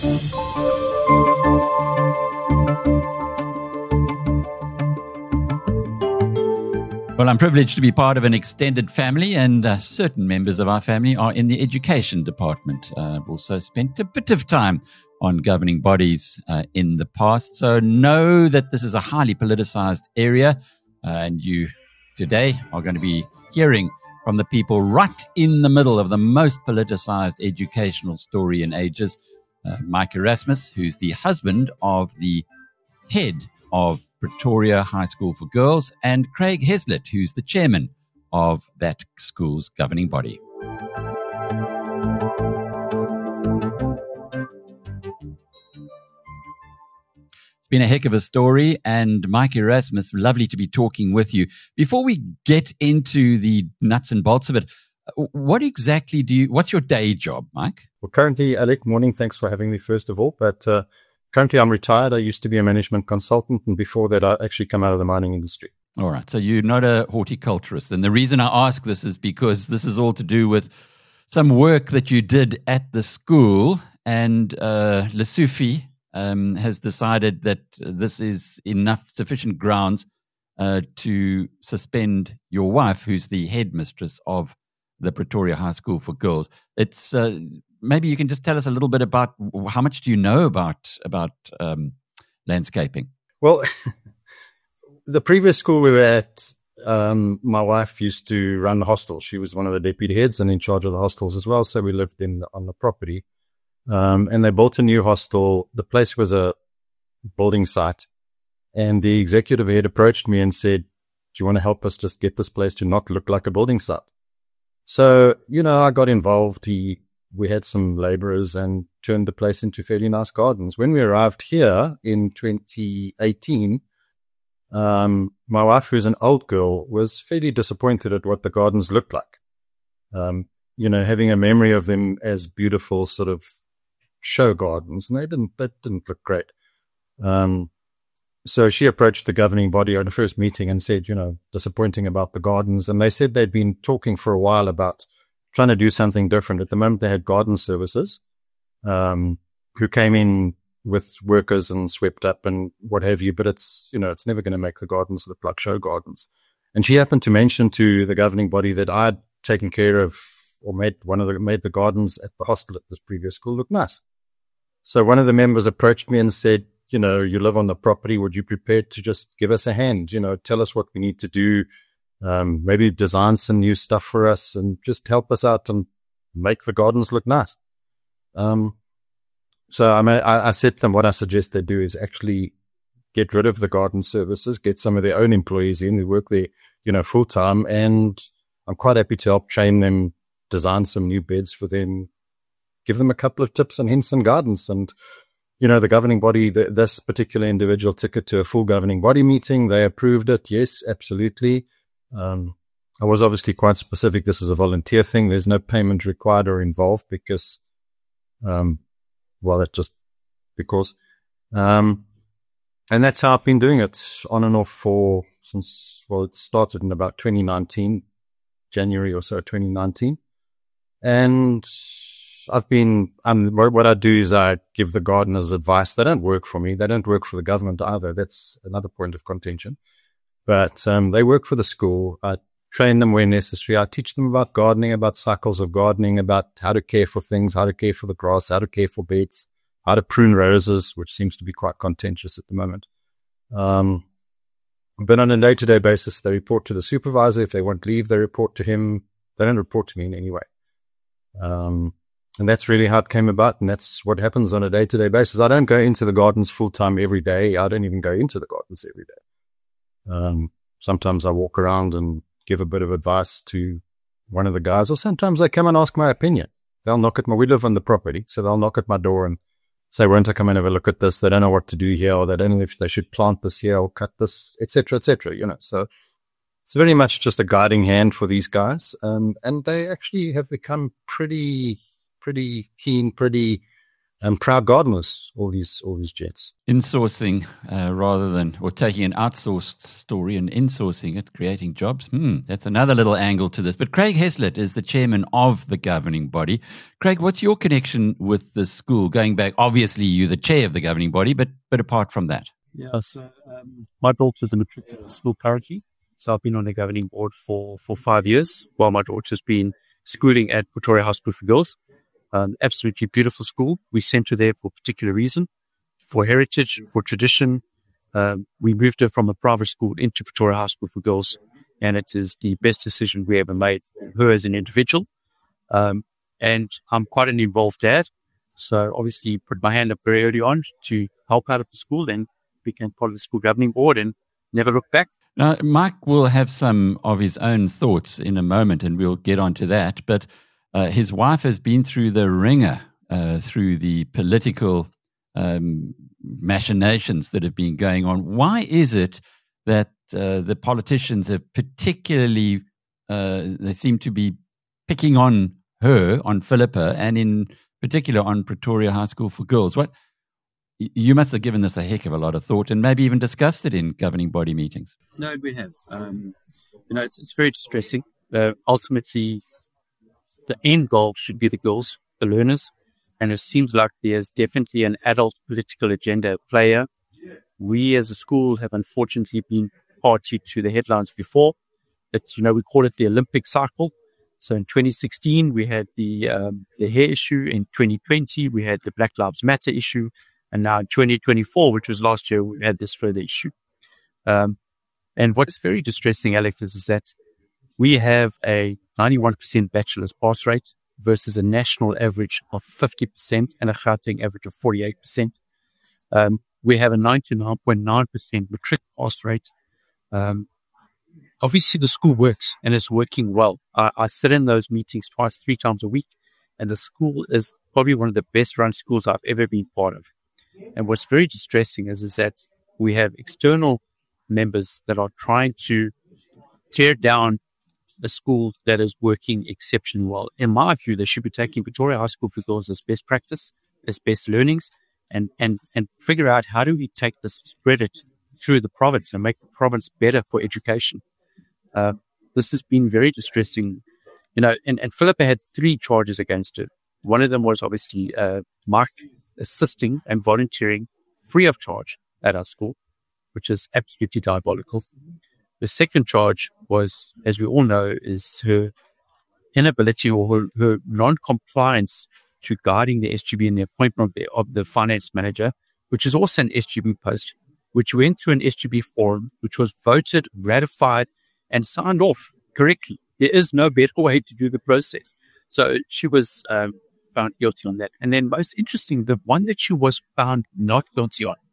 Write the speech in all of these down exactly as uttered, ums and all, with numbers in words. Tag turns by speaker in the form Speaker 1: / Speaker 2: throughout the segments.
Speaker 1: Well, I'm privileged to be part of an extended family, and uh, certain members of our family are in the education department. Uh, I've also spent a bit of time on governing bodies uh, in the past, so know that this is a highly politicized area, uh, and you today are going to be hearing from the people right in the middle of the most politicized educational story in ages. Uh, Mike Erasmus, who's the husband of the head of Pretoria High School for Girls, and Craig Heslett, who's the chairman of that school's governing body. It's been a heck of a story, and Mike Erasmus, lovely to be talking with you. Before we get into the nuts and bolts of it, what exactly do you, what's your day job, Mike?
Speaker 2: Well, currently, Alec, morning, thanks for having me first of all, but uh, currently, I'm retired. I used to be a management consultant, and before that, I actually come out of the mining industry.
Speaker 1: All right. So you're not a horticulturist. And the reason I ask this is because this is all to do with some work that you did at the school, and uh, Lesotho um, has decided that this is enough, sufficient grounds uh, to suspend your wife, who's the headmistress of the Pretoria High School for Girls. It's uh, maybe you can just tell us a little bit about how much do you know about about um, landscaping?
Speaker 2: Well, the previous school we were at, um, my wife used to run the hostel. She was one of the deputy heads and in charge of the hostels as well. So we lived in the, on the property, um, and they built a new hostel. The place was a building site, and the executive head approached me and said, "Do you want to help us just get this place to not look like a building site?" So, you know, I got involved. He, we had some laborers and turned the place into fairly nice gardens. When we arrived here in twenty eighteen, um, my wife, who's an old girl, was fairly disappointed at what the gardens looked like. Um, you know, having a memory of them as beautiful sort of show gardens, and they didn't, that didn't look great. Um, So she approached the governing body at the first meeting and said, you know, disappointing about the gardens. And they said they'd been talking for a while about trying to do something different. At the moment, they had garden services, um, who came in with workers and swept up and what have you. But it's, you know, it's never going to make the gardens look like show gardens. And she happened to mention to the governing body that I'd taken care of or made one of the, made the gardens at the hostel at this previous school look nice. So one of the members approached me and said, you know, you live on the property. Would you be prepared to just give us a hand? You know, tell us what we need to do. Um, maybe design some new stuff for us and just help us out and make the gardens look nice. Um, so I, may, I, I said to them, what I suggest they do is actually get rid of the garden services, get some of their own employees in who work there, you know, full time. And I'm quite happy to help train them, design some new beds for them, give them a couple of tips on hints and gardens. And you know, the governing body, the, this particular individual took it to a full governing body meeting. They approved it. Yes, absolutely. Um, I was obviously quite specific. This is a volunteer thing. There's no payment required or involved because, um, well, that's just because. Um, and that's how I've been doing it on and off for since, well, it started in about twenty nineteen, January or so, twenty nineteen. And I've been, um, what I do is I give the gardeners advice. They don't work for me. They don't work for the government either. That's another point of contention. But um, they work for the school. I train them where necessary. I teach them about gardening, about cycles of gardening, about how to care for things, how to care for the grass, how to care for beds, how to prune roses, which seems to be quite contentious at the moment. Um, but on a day-to-day basis, they report to the supervisor. If they want leave, they report to him. They don't report to me in any way. Um, And that's really how it came about, and that's what happens on a day-to-day basis. I don't go into the gardens full-time every day. I don't even go into the gardens every day. Um, sometimes I walk around and give a bit of advice to one of the guys, or sometimes they come and ask my opinion. They'll knock at my, we live on the property, so they'll knock at my door and say, won't I come and have a look at this? They don't know what to do here, or they don't know if they should plant this here or cut this, et cetera, et cetera, you know. So it's very much just a guiding hand for these guys. Um, and they actually have become pretty... pretty keen, pretty and proud gardeners, all these all these jets.
Speaker 1: Insourcing uh, rather than, or taking an outsourced story and insourcing it, creating jobs. Hmm, that's another little angle to this. But Craig Heslett is the chairman of the governing body. Craig, what's your connection with the school? Going back, obviously you're the chair of the governing body, but but apart from that.
Speaker 3: Yeah, so um, my daughter's a matriculate school currently. So I've been on the governing board for, for five years, while my daughter's been schooling at Pretoria High School for Girls. Um, absolutely beautiful school. We sent her there for a particular reason, for heritage, for tradition. Um, we moved her from a private school into Pretoria High School for Girls, and it is the best decision we ever made for her as an individual. Um, and I'm quite an involved dad, so obviously put my hand up very early on to help out at the school, and became part of the school governing board and never looked back.
Speaker 1: Now, Mike will have some of his own thoughts in a moment, and we'll get onto that, but Uh, his wife has been through the ringer, uh, through the political um, machinations that have been going on. Why is it that uh, the politicians have particularly, uh, they seem to be picking on her, on Philippa, and in particular on Pretoria High School for Girls? What you must have given this a heck of a lot of thought, and maybe even discussed it in governing body meetings.
Speaker 3: No, we have. Um, you know, it's, it's very distressing. Uh, ultimately, the end goal should be the girls, the learners, and it seems like there's definitely an adult political agenda player. We as a school have unfortunately been party to the headlines before. It's, you know, we call it the Olympic cycle. So in twenty sixteen, we had the um, the hair issue. In twenty twenty, we had the Black Lives Matter issue. And now in twenty twenty-four, which was last year, we had this further issue. Um, and what's very distressing, Alex, is, is that we have a ninety-one percent bachelor's pass rate versus a national average of fifty percent and a Gauteng average of forty-eight percent. Um, we have a ninety-nine point nine percent matric pass rate. Um, obviously, the school works and it's working well. I, I sit in those meetings twice, three times a week, and the school is probably one of the best run schools I've ever been part of. And what's very distressing is, is that we have external members that are trying to tear down a school that is working exceptionally well. In my view, they should be taking Pretoria High School for Girls as best practice, as best learnings, and, and, and figure out how do we take this, spread it through the province and make the province better for education. Uh, this has been very distressing. You know, and, and Philippa had three charges against her. One of them was obviously uh, Mark assisting and volunteering free of charge at our school, which is absolutely diabolical. The second charge was, as we all know, is her inability or her, her non-compliance to guiding the S G B in the appointment of the, of the finance manager, which is also an S G B post, which went to an S G B forum, which was voted, ratified, and signed off correctly. There is no better way to do the process. So she was um, found guilty on that. And then most interesting, the one that she was found not guilty on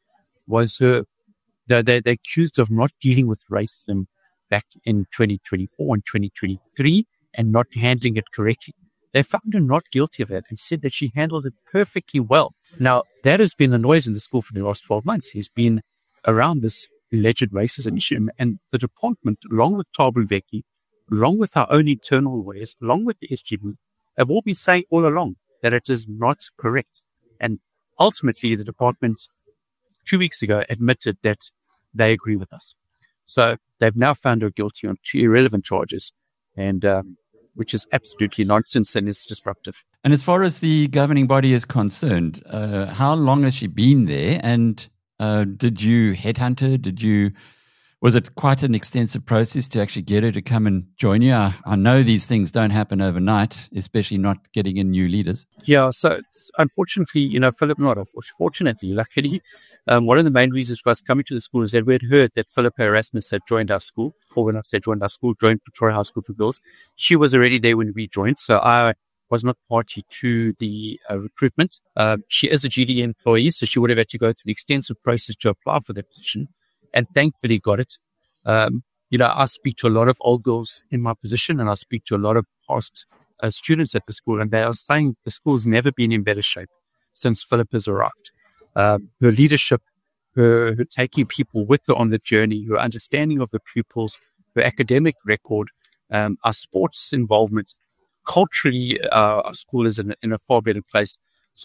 Speaker 3: was her, they, they, they accused of not dealing with racism back in twenty twenty-four and twenty twenty-three and not handling it correctly. They found her not guilty of that and said that she handled it perfectly well. Now, that has been the noise in the school for the last twelve months. He's been around this alleged racism issue. And the department, along with Thabo Mbeki, along with our own internal ways, along with the S G B, have all been saying all along that it is not correct. And ultimately, the department, two weeks ago, admitted that they agree with us. So they've now found her guilty on two irrelevant charges, and um, which is absolutely nonsense and is disruptive.
Speaker 1: And as far as the governing body is concerned, uh, how long has she been there? And uh, did you headhunt her? Did you? Was it quite an extensive process to actually get her to come and join you? I, I know these things don't happen overnight, especially not getting in new leaders.
Speaker 3: Yeah, so unfortunately, you know, Philip, not unfortunately, luckily, um, one of the main reasons for us coming to the school is that we had heard that Philippa Erasmus had joined our school, or when I say joined our school, joined Pretoria High School for Girls. She was already there when we joined, so I was not party to the uh, recruitment. Uh, she is a G D employee, so she would have had to go through the extensive process to apply for that position. And thankfully got it. Um, you know, I speak to a lot of old girls in my position, and I speak to a lot of past uh, students at the school, and they are saying the school's never been in better shape since Philippa's arrived. Um, her leadership, her, her taking people with her on the journey, her understanding of the pupils, her academic record, um, our sports involvement. Culturally, uh, our school is in, in a far better place. So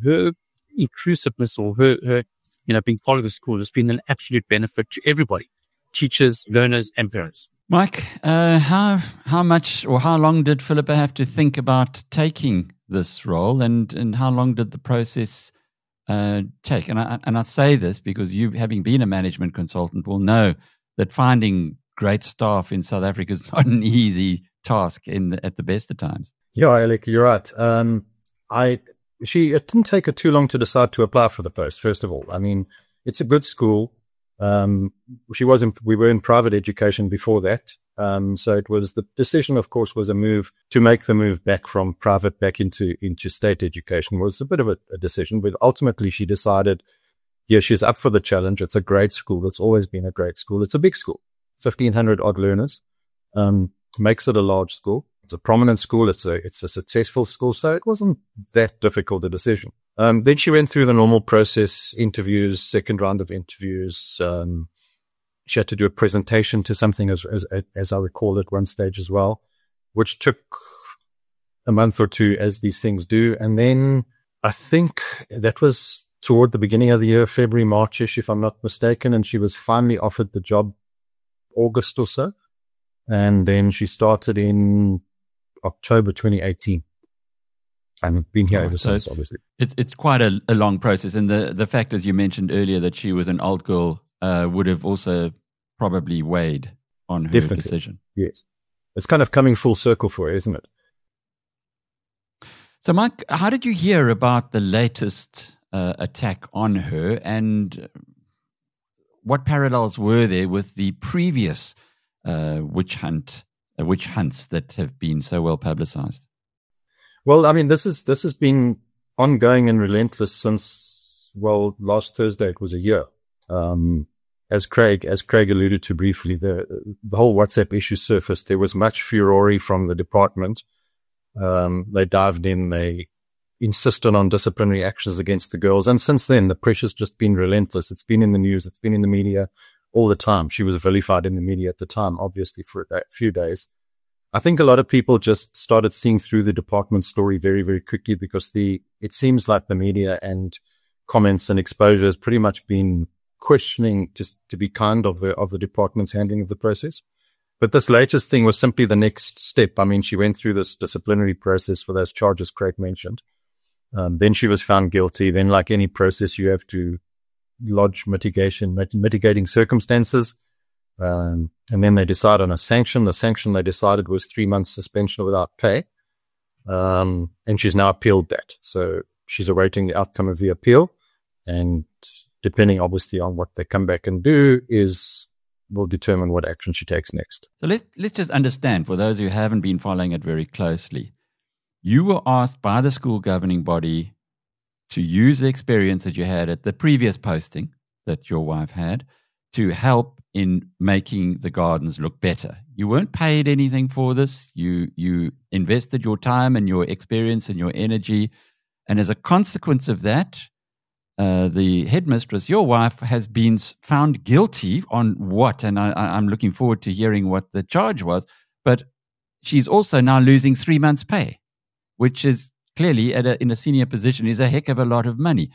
Speaker 3: her inclusiveness or her, her, you know, being part of the school has been an absolute benefit to everybody, teachers, learners, and parents.
Speaker 1: Mike, uh, how how much or how long did Philippa have to think about taking this role, and, and how long did the process uh, take? And I, and I say this because you, having been a management consultant, will know that finding great staff in South Africa is not an easy task in the, at the best of times.
Speaker 2: Yeah, Alec, you're right. Um, I she it didn't take her too long to decide to apply for the post. First of all, I mean, it's a good school. Um, she was in, we were in private education before that. Um, so it was, the decision, of course, was a move to make the move back from private back into, into state education was a bit of a, a decision, but ultimately she decided, yeah, she's up for the challenge. It's a great school. It's always been a great school. It's a big school, fifteen hundred odd learners, um, makes it a large school. It's a prominent school. It's a, it's a successful school. So it wasn't that difficult a decision. Um, then she went through the normal process, interviews, second round of interviews. Um, she had to do a presentation to something, as, as, as I recall, at one stage as well, which took a month or two, as these things do. And then I think that was toward the beginning of the year, February, March-ish, if I'm not mistaken. And she was finally offered the job August or so. And then she started in October twenty eighteen. And been here oh, ever so since, obviously.
Speaker 1: It's it's quite a, a long process. And the, the fact, as you mentioned earlier, that she was an old girl uh, would have also probably weighed on her
Speaker 2: Definitely.
Speaker 1: decision.
Speaker 2: Yes. It's kind of coming full circle for her, isn't it?
Speaker 1: So, Mike, how did you hear about the latest uh, attack on her, and what parallels were there with the previous uh, witch hunt, uh, witch hunts that have been so well publicized?
Speaker 2: Well, I mean, this is, this has been ongoing and relentless since, well, last Thursday, it was a year. Um, as Craig, as Craig alluded to briefly, the, the whole WhatsApp issue surfaced. There was much furore from the department. Um, they dived in, they insisted on disciplinary actions against the girls. And since then, the pressure's just been relentless. It's been in the news. It's been in the media all the time. She was vilified in the media at the time, obviously, for a few days. I think a lot of people just started seeing through the department story very, very quickly, because the, it seems like the media and comments and exposure has pretty much been questioning, just to be kind, of the, of the department's handling of the process. But this latest thing was simply the next step. I mean, she went through this disciplinary process for those charges Craig mentioned. Um, then she was found guilty. Then, like any process, you have to lodge mitigation, mit- mitigating circumstances. Um, and then they decide on a sanction. The sanction they decided was three months suspension without pay. Um, and she's now appealed that. So she's awaiting the outcome of the appeal. And depending obviously on what they come back and do is will determine what action she takes next.
Speaker 1: So let's, let's just understand, for those who haven't been following it very closely, you were asked by the school governing body to use the experience that you had at the previous posting that your wife had to help in making the gardens look better. You weren't paid anything for this. You you invested your time and your experience and your energy. And as a consequence of that, uh, the headmistress, your wife, has been found guilty on what? And I, I'm looking forward to hearing what the charge was. But she's also now losing three months' pay, which is clearly at a, in a senior position is a heck of a lot of money.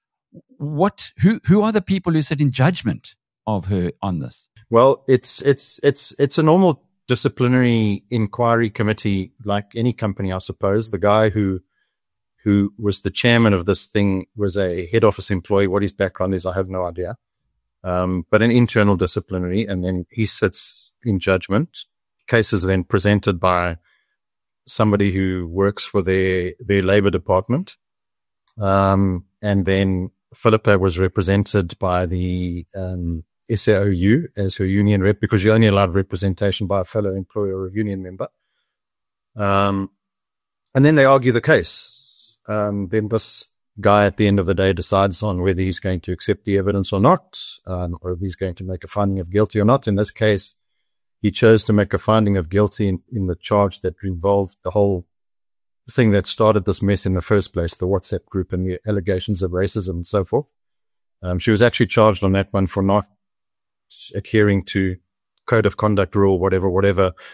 Speaker 1: What? Who? Who are the people who sit in judgment of her on this?
Speaker 2: Well, it's it's it's it's a normal disciplinary inquiry committee, like any company, I suppose. The guy who who was the chairman of this thing was a head office employee. What his background is, I have no idea. Um, but an internal disciplinary, and then he sits in judgment. Cases are then presented by somebody who works for their their labor department, um, and then Philippa was represented by the um, S A O U as her union rep, because you're only allowed representation by a fellow employee or a union member. Um, and then they argue the case. Um, then this guy at the end of the day decides on whether he's going to accept the evidence or not, um, or if he's going to make a finding of guilty or not. In this case, he chose to make a finding of guilty in, in the charge that involved the whole thing that started this mess in the first place, the WhatsApp group and the allegations of racism and so forth. Um, she was actually charged on that one for not adhering to code of conduct rule, whatever, whatever,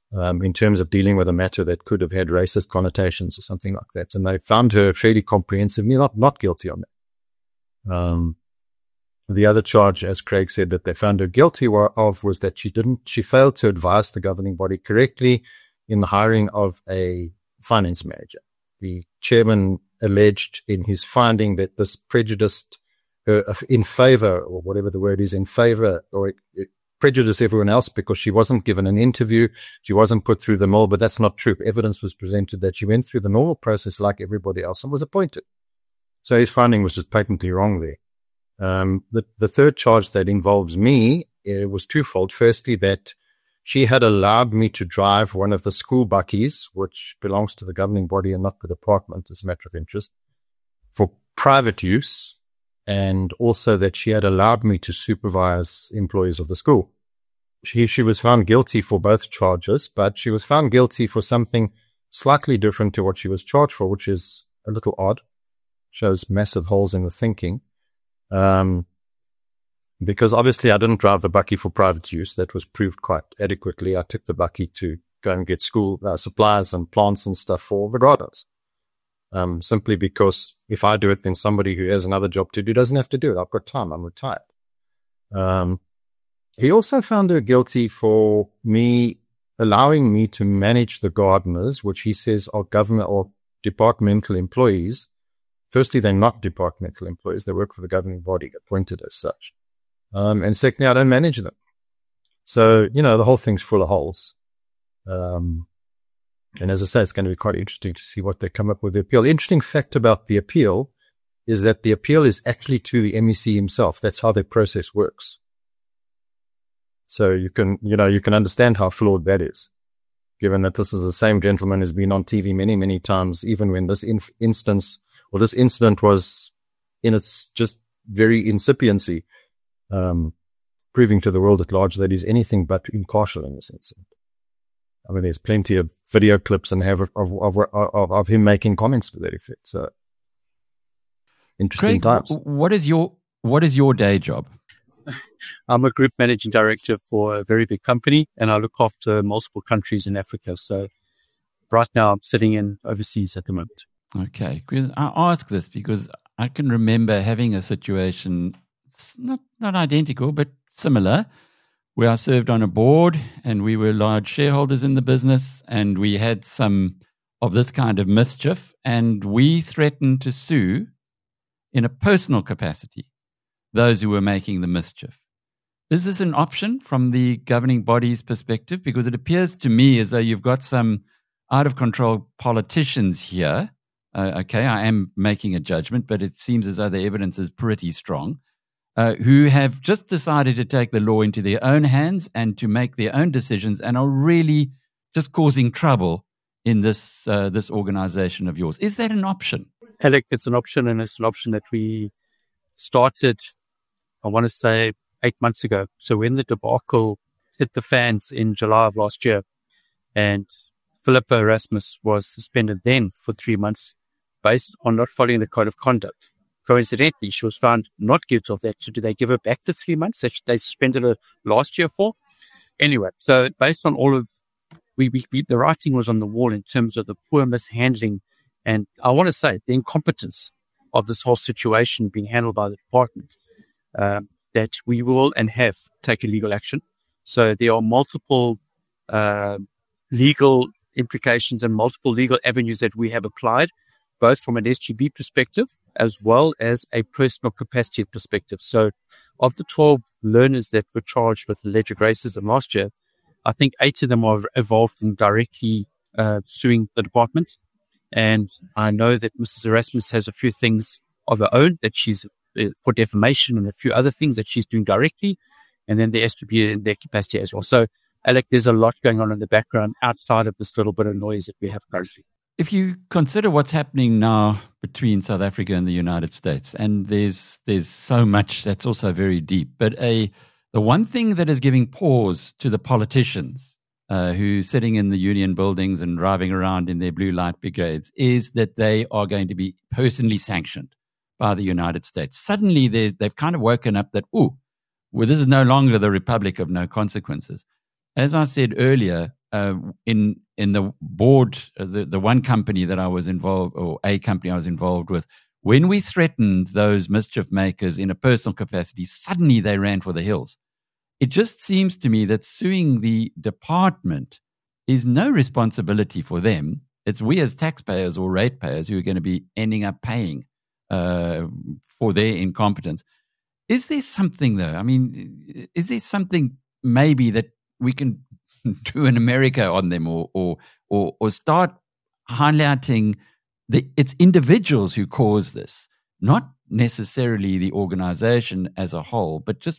Speaker 2: um, in terms of dealing with a matter that could have had racist connotations or something like that. And they found her fairly comprehensively not, not guilty on that. Um, the other charge, as Craig said, that they found her guilty of was that she didn't, she failed to advise the governing body correctly in the hiring of a finance manager. The chairman alleged in his finding that this prejudiced her in favor, or whatever the word is, in favor, or it, it prejudiced everyone else because she wasn't given an interview, she wasn't put through the mill, but that's not true. Evidence was presented that she went through the normal process like everybody else and was appointed. So his finding was just patently wrong there. Um, the, the third charge that involves me, it was twofold. Firstly, that she had allowed me to drive one of the school buckies, which belongs to the governing body and not the department as a matter of interest, for private use, and also that she had allowed me to supervise employees of the school. She, she was found guilty for both charges, but she was found guilty for something slightly different to what she was charged for, which is a little odd. Shows massive holes in the thinking. Um, because obviously I didn't drive the bucky for private use. That was proved quite adequately. I took the bucky to go and get school uh, supplies and plants and stuff for the gardens. Um, simply because if I do it, then somebody who has another job to do doesn't have to do it. I've got time. I'm retired. Um, he also found her guilty for me allowing me to manage the gardeners, which he says are government or departmental employees. Firstly, they're not departmental employees. They work for the governing body, appointed as such. Um, and secondly, I don't manage them. So, you know, the whole thing's full of holes. Um, and as I say, it's going to be quite interesting to see what they come up with the appeal. Interesting fact about the appeal is that the appeal is actually to the M E C himself. That's how their process works. So you can, you know, you can understand how flawed that is, given that this is the same gentleman who's been on T V many, many times, even when this inf- instance Well, this incident was in its just very incipiency, um, proving to the world at large that he's anything but impartial in this incident. I mean, there's plenty of video clips and have of, of, of, of him making comments to that effect. So, interesting
Speaker 1: Craig,
Speaker 2: times.
Speaker 1: What is your what is your day job?
Speaker 3: I'm a group managing director for a very big company, and I look after multiple countries in Africa. So, right now, I'm sitting in overseas at the moment.
Speaker 1: Okay, I ask this because I can remember having a situation, not not identical, but similar, where I served on a board and we were large shareholders in the business, and we had some of this kind of mischief, and we threatened to sue in a personal capacity those who were making the mischief. Is this an option from the governing body's perspective? Because it appears to me as though you've got some out-of-control politicians here. Uh, okay, I am making a judgment, but it seems as though the evidence is pretty strong, uh, who have just decided to take the law into their own hands and to make their own decisions and are really just causing trouble in this uh, this organization of yours. Is that an option?
Speaker 3: Alec, it's an option, and it's an option that we started, I want to say, eight months ago. So when the debacle hit the fans in July of last year, and Philippa Erasmus was suspended then for three months based on not following the code of conduct. Coincidentally, she was found not guilty of that. So do they give her back the three months that they suspended her last year for? Anyway, so based on all of, we, we, we the writing was on the wall in terms of the poor mishandling, and I want to say the incompetence of this whole situation being handled by the department, um, that we will and have taken legal action. So there are multiple uh, legal implications and multiple legal avenues that we have applied, both from an S G B perspective as well as a personal capacity perspective. So of the twelve learners that were charged with alleged racism last year, I think eight of them are involved in directly uh, suing the department. And I know that Missus Erasmus has a few things of her own that she's uh, for defamation, and a few other things that she's doing directly. And then there has to be in their capacity as well. So, Alec, there's a lot going on in the background outside of this little bit of noise that we have currently.
Speaker 1: If you consider what's happening now between South Africa and the United States, and there's there's so much that's also very deep, but a the one thing that is giving pause to the politicians uh, who are sitting in the union buildings and driving around in their blue light brigades is that they are going to be personally sanctioned by the United States. Suddenly they've kind of woken up that, ooh, well, this is no longer the republic of no consequences. as I said earlier, uh, in in the board, uh, the, the one company that I was involved, or a company I was involved with, when we threatened those mischief makers in a personal capacity, suddenly they ran for the hills. It just seems to me that suing the department is no responsibility for them. It's we as taxpayers or ratepayers who are going to be ending up paying uh, for their incompetence. Is there something, though? I mean, is there something maybe that we can do in America on them, or or or, or start highlighting the it's individuals who cause this, not necessarily the organization as a whole, but just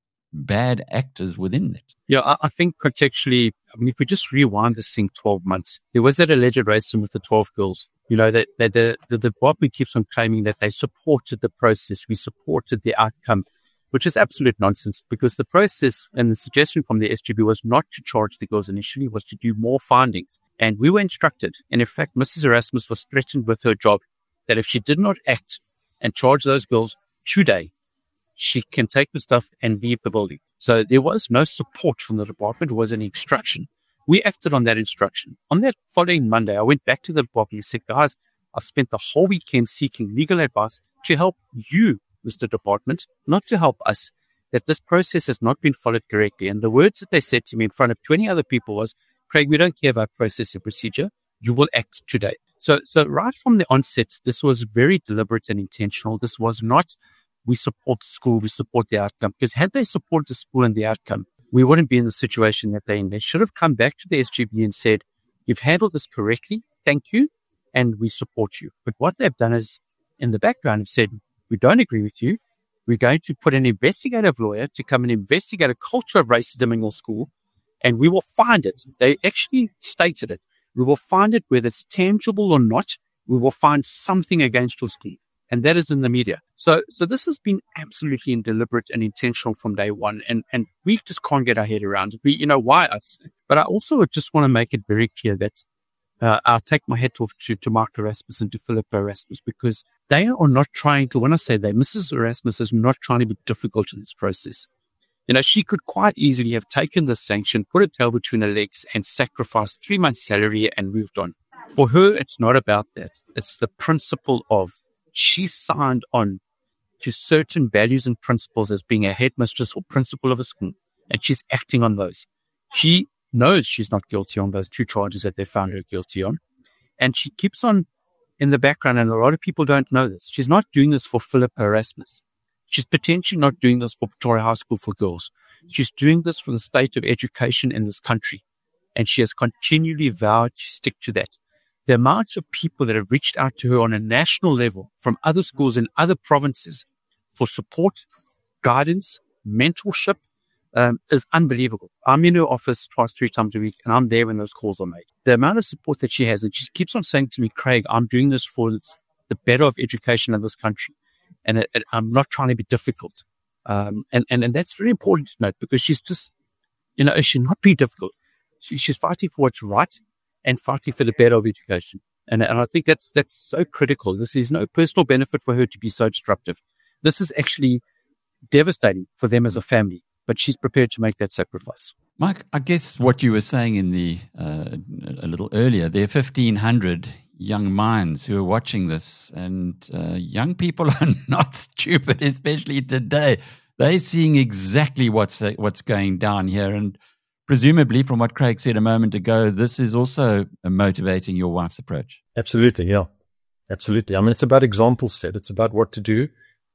Speaker 1: bad actors within it?
Speaker 3: Yeah, I, I think contextually, I mean, if we just rewind this thing twelve months, there was that alleged racism with the twelve girls. You know, that, that the, the, the department keeps on claiming that they supported the process, we supported the outcome, which is absolute nonsense, because the process and the suggestion from the S G B was not to charge the girls initially, was to do more findings. And we were instructed, and in fact, Missus Erasmus was threatened with her job, that if she did not act and charge those girls today, she can take the stuff and leave the building. So there was no support from the department. It was an instruction. We acted on that instruction. On that following Monday, I went back to the department and said, guys, I spent the whole weekend seeking legal advice to help you, Mister Department, not to help us, that this process has not been followed correctly. And the words that they said to me in front of twenty other people was, Craig, we don't care about process and procedure. You will act today. So, so right from the onset, this was very deliberate and intentional. This was not, we support the school, we support the outcome. Because had they supported the school and the outcome, we wouldn't be in the situation that they're in. They should have come back to the S G B and said, you've handled this correctly, thank you, and we support you. But what they've done is, in the background, have said, we don't agree with you. We're going to put an investigative lawyer to come and investigate a culture of racism in your school, and we will find it. They actually stated it. We will find it, whether it's tangible or not. We will find something against your school. And that is in the media. So so this has been absolutely deliberate and intentional from day one. And, and we just can't get our head around it. We, you know, why us? But I also just want to make it very clear that uh, I'll take my hat off to, to Mark Erasmus and to Philippa Erasmus, because they are not trying to, when I say they, Missus Erasmus is not trying to be difficult in this process. You know, she could quite easily have taken this sanction, put a tail between her legs, and sacrificed three months' salary and moved on. For her, it's not about that. It's the principle of, she signed on to certain values and principles as being a headmistress or principal of a school, and she's acting on those. She knows she's not guilty on those two charges that they found her guilty on, and she keeps on in the background, and a lot of people don't know this. She's not doing this for Philippa Erasmus. She's potentially not doing this for Pretoria High School for girls. She's doing this for the state of education in this country, and she has continually vowed to stick to that. The amount of people that have reached out to her on a national level from other schools in other provinces for support, guidance, mentorship um, is unbelievable. I'm in her office twice, three times a week, and I'm there when those calls are made. The amount of support that she has, and she keeps on saying to me, Craig, I'm doing this for the better of education in this country, and it, it, I'm not trying to be difficult. Um, and, and, and that's very important to note, because she's just, you know, she's not being difficult. She, she's fighting for what's right, and fighting for the better of education. And, and I think that's that's so critical. This is no personal benefit for her to be so disruptive. This is actually devastating for them as a family, but she's prepared to make that sacrifice.
Speaker 1: Mike, I guess what you were saying in the uh, a little earlier, there are fifteen hundred young minds who are watching this, and uh, young people are not stupid, especially today. They're seeing exactly what's what's going down here, and presumably, from what Craig said a moment ago, this is also motivating your wife's approach.
Speaker 2: Absolutely, yeah. Absolutely. I mean, it's about example set. It's about what to do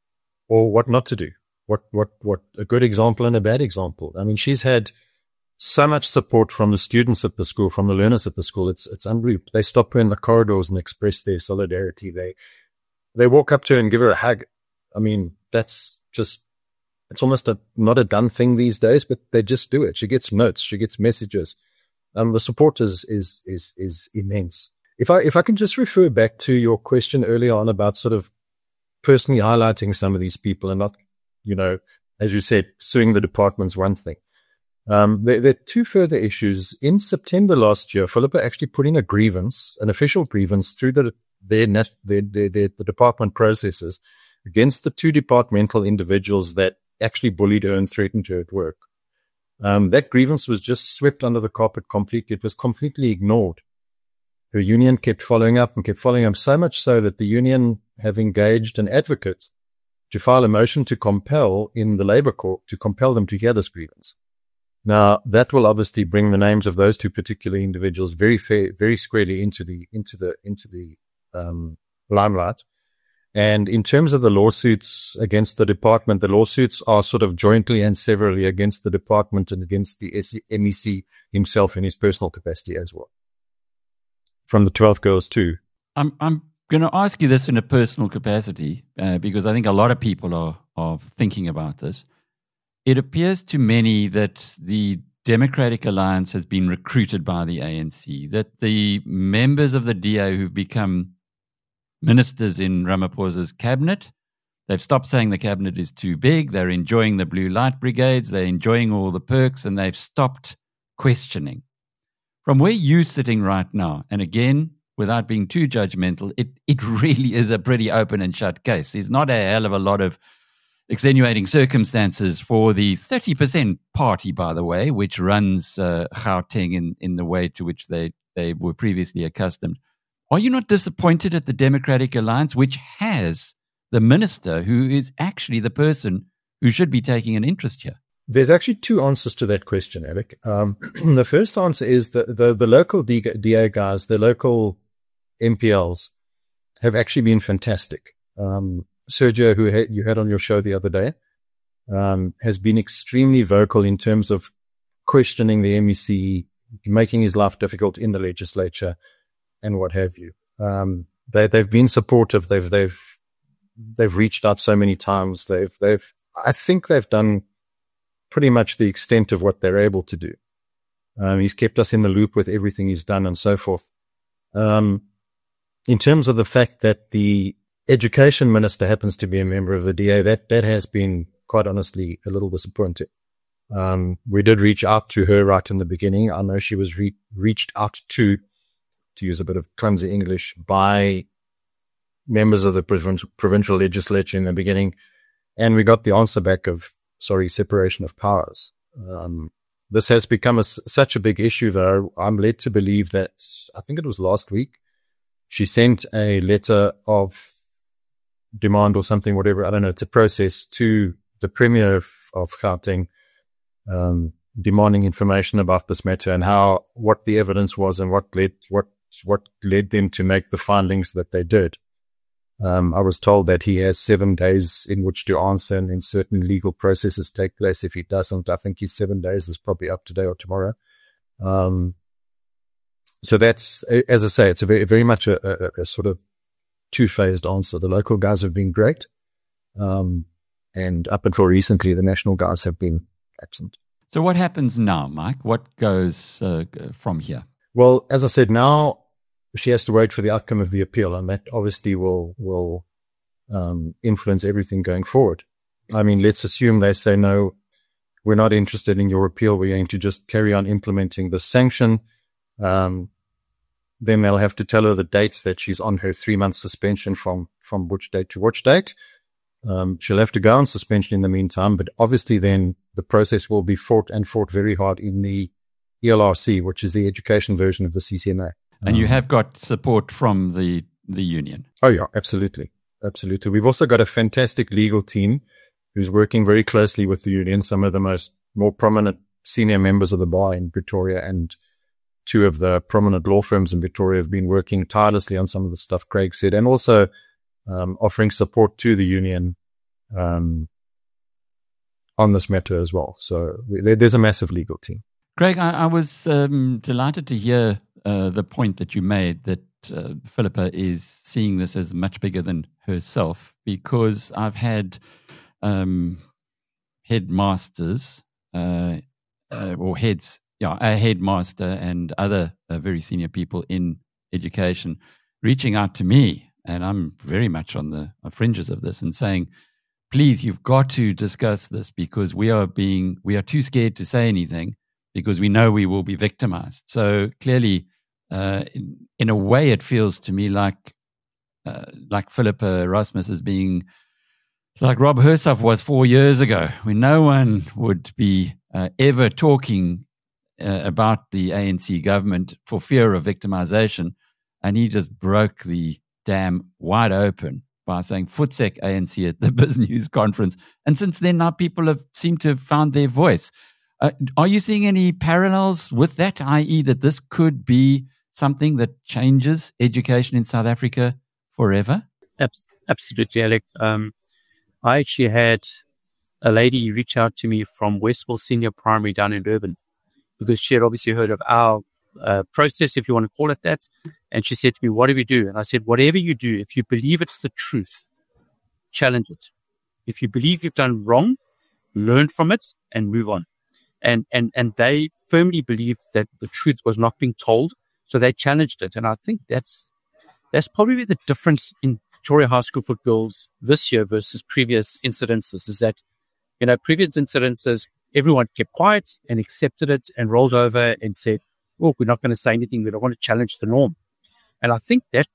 Speaker 2: or what not to do. What, what, what a good example and a bad example. I mean, she's had so much support from the students at the school, from the learners at the school. It's, it's unbelievable. They stop her in the corridors and express their solidarity. They, they walk up to her and give her a hug. I mean, that's just, it's almost a, not a done thing these days, but they just do it. She gets notes. She gets messages. Um, the support is, is, is, is immense. If I, if I can just refer back to your question earlier on about sort of personally highlighting some of these people and not, you know, as you said, suing the department's one thing. Um, there, there are two further issues. In September last year, Philippa actually put in a grievance, an official grievance through the, their, their, their, their, the department processes against the two departmental individuals that actually bullied her and threatened her at work. Um, that grievance was just swept under the carpet completely. It was completely ignored. Her union kept following up and kept following up, so much so that the union have engaged an advocate to file a motion to compel in the Labour Court, to compel them to hear this grievance. Now, that will obviously bring the names of those two particular individuals very fair, very squarely into the, into the, into the, um, limelight. And in terms of the lawsuits against the department, the lawsuits are sort of jointly and severally against the department and against the M E C himself in his personal capacity as well. From the twelve girls too.
Speaker 1: I'm, I'm going to ask you this in a personal capacity, uh, because I think a lot of people are, are thinking about this. It appears to many that the Democratic Alliance has been recruited by the A N C, that the members of the D A who've become ministers in Ramaphosa's cabinet, they've stopped saying the cabinet is too big, they're enjoying the blue light brigades, they're enjoying all the perks, and they've stopped questioning. From where you're sitting right now, and again, without being too judgmental, it, it really is a pretty open and shut case. There's not a hell of a lot of extenuating circumstances for the thirty percent party, by the way, which runs uh, Gauteng in, in the way to which they, they were previously accustomed. Are you not disappointed at the Democratic Alliance, which has the minister who is actually the person who should be taking an interest here?
Speaker 2: There's actually two answers to that question, Alec. Um, the first answer is that the, the local D A guys, the local M P Ls have actually been fantastic. Um, Sergio, who had, you had on your show the other day, um, has been extremely vocal in terms of questioning the M E C, making his life difficult in the legislature, and what have you. Um, they, they've been supportive. They've, they've, they've reached out so many times. They've, they've, I think they've done pretty much the extent of what they're able to do. Um, he's kept us in the loop with everything he's done and so forth. Um, in terms of the fact that the education minister happens to be a member of the D A, that, that has been quite honestly a little disappointing. Um, we did reach out to her right in the beginning. I know she was re- reached out to, to use a bit of clumsy English, by members of the provincial, provincial legislature in the beginning. And we got the answer back of, sorry, separation of powers. Um, this has become a, such a big issue, though. I'm led to believe that, I think it was last week, she sent a letter of demand or something, whatever. I don't know. It's a process to the Premier of, of Gauteng, um, demanding information about this matter and how, what the evidence was and what led, what, what led them to make the findings that they did. Um, I was told that he has seven days in which to answer, and then certain legal processes take place. If he doesn't, I think his seven days is probably up today or tomorrow. Um, so that's, as I say, it's a very, very much a, a, a sort of two-phased answer. The local guys have been great. Um, and up until recently, the national guys have been absent.
Speaker 1: So what happens now, Mike? What goes uh, from here?
Speaker 2: Well, as I said, now she has to wait for the outcome of the appeal, and that obviously will, will, um, influence everything going forward. I mean, let's assume they say, no, we're not interested in your appeal. We're going to just carry on implementing the sanction. Um, then they'll have to tell her the dates that she's on her three month suspension from, from which date to which date. Um, she'll have to go on suspension in the meantime, but obviously then the process will be fought and fought very hard in the E L R C, which is the education version of the C C M A.
Speaker 1: And you have got support from the, the union.
Speaker 2: Oh, yeah, absolutely. Absolutely. We've also got a fantastic legal team who's working very closely with the union. Some of the most more prominent senior members of the bar in Pretoria and two of the prominent law firms in Pretoria have been working tirelessly on some of the stuff Craig said, and also um, offering support to the union um, on this matter as well. So we, there, there's a massive legal team.
Speaker 1: Craig, I, I was um, delighted to hear Uh, the point that you made that uh, Philippa is seeing this as much bigger than herself, because I've had um, headmasters uh, uh, or heads, yeah, a headmaster and other uh, very senior people in education reaching out to me, and I'm very much on the fringes of this, and saying, please, you've got to discuss this, because we are being, we are too scared to say anything because we know we will be victimized. So clearly, Uh, in, in a way, it feels to me like uh, like Philippa Erasmus is being Like Rob Hersoff was four years ago, when no one would be uh, ever talking uh, about the A N C government for fear of victimization. And he just broke the dam wide open by saying Futsek A N C at the BizNews conference. And since then, now people have seemed to have found their voice. Uh, are you seeing any parallels with that, that is that this could be something that changes education in South Africa forever?
Speaker 3: Absolutely, Alec. Um, I actually had a lady reach out to me from Westville Senior Primary down in Durban because she had obviously heard of our uh, process, if you want to call it that. And she said to me, what do we do? And I said, whatever you do, if you believe it's the truth, challenge it. If you believe you've done wrong, learn from it and move on. And, and, and they firmly believed that the truth was not being told. So they challenged it. And I think that's, that's probably the difference in Pretoria High School for Girls this year versus previous incidences is that, you know, previous incidences, everyone kept quiet and accepted it and rolled over and said, well, we're not going to say anything. We don't want to challenge the norm. And I think that,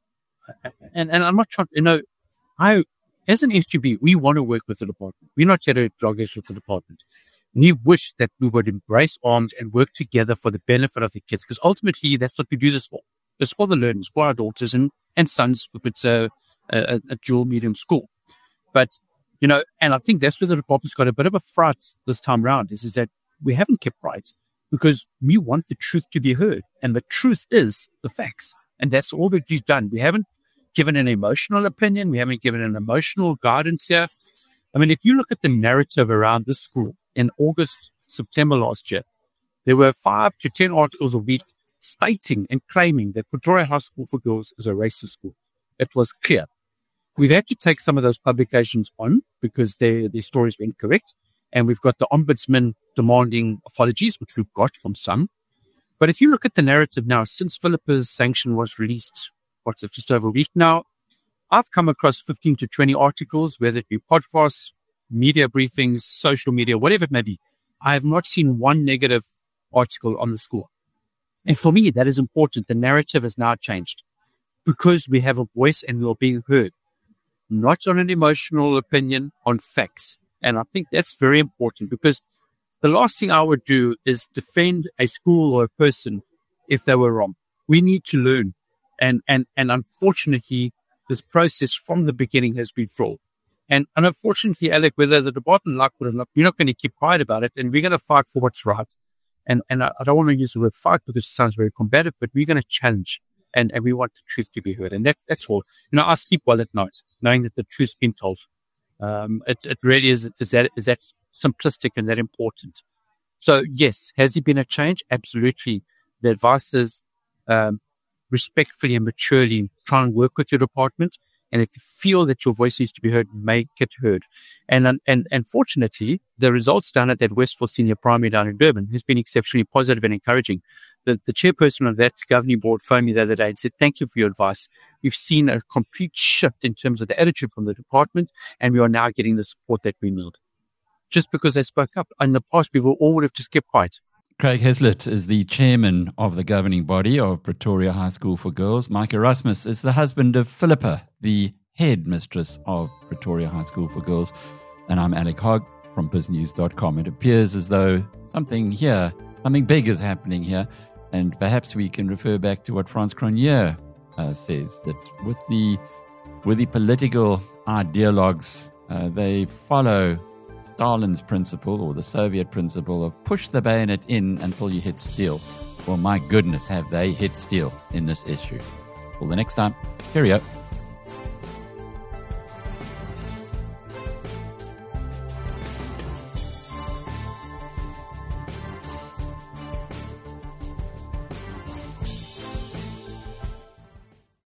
Speaker 3: and, and I'm not trying, you know, I, as an S G B, we want to work with the department. We're not here to doggish with the department. We wish that we would embrace arms and work together for the benefit of the kids, because ultimately that's what we do this for. It's for the learners, for our daughters and, and sons, if it's a, a, a dual medium school. But, you know, and I think that's where the department's got a bit of a fright this time round, is, is that we haven't kept right because we want the truth to be heard. And the truth is the facts. And that's all that we've done. We haven't given an emotional opinion. We haven't given an emotional guidance here. I mean, if you look at the narrative around this school in August, September last year, there were five to ten articles a week stating and claiming that Pretoria High School for Girls is a racist school. It was clear. We've had to take some of those publications on because their, their stories were incorrect. And we've got the ombudsman demanding apologies, which we've got from some. But if you look at the narrative now, since Philippa's sanction was released, what's it, just over a week now, I've come across fifteen to twenty articles, whether it be podcasts, media briefings, social media, whatever it may be. I have not seen one negative article on the school. And for me, that is important. The narrative has now changed because we have a voice and we are being heard, not on an emotional opinion, on facts. And I think that's very important because the last thing I would do is defend a school or a person if they were wrong. We need to learn. And, and, and unfortunately, this process from the beginning has been flawed. And, and unfortunately, Alec, whether the department like it or not, we're not going to keep quiet about it, and we're going to fight for what's right. And, and I, I don't want to use the word fight because it sounds very combative, but we're going to challenge, and, and we want the truth to be heard. And that's, that's all. You know, I sleep well at night, knowing that the truth's been told. Um, it, it really is, is that, is that simplistic and that important. So yes, has there been a change? Absolutely. The advice is, um, respectfully and maturely try and work with your department. And if you feel that your voice needs to be heard, make it heard. And, and, and fortunately, the results down at that Westville Senior Primary down in Durban has been exceptionally positive and encouraging. The, the chairperson of that governing board phoned me the other day and said, thank you for your advice. We've seen a complete shift in terms of the attitude from the department, and we are now getting the support that we need. Just because they spoke up. In the past, people all would have just kept quiet.
Speaker 1: Craig Heslett is the chairman of the governing body of Pretoria High School for Girls. Mike Erasmus is the husband of Philippa, the headmistress of Pretoria High School for Girls. And I'm Alec Hogg from biz news dot com. It appears as though something here, something big is happening here. And perhaps we can refer back to what Frans Cronje uh, says, that with the, with the political ideologues, uh, they follow Stalin's principle, or the Soviet principle, of push the bayonet in until you hit steel. Well, my goodness, have they hit steel in this issue. Till the next time, cheerio.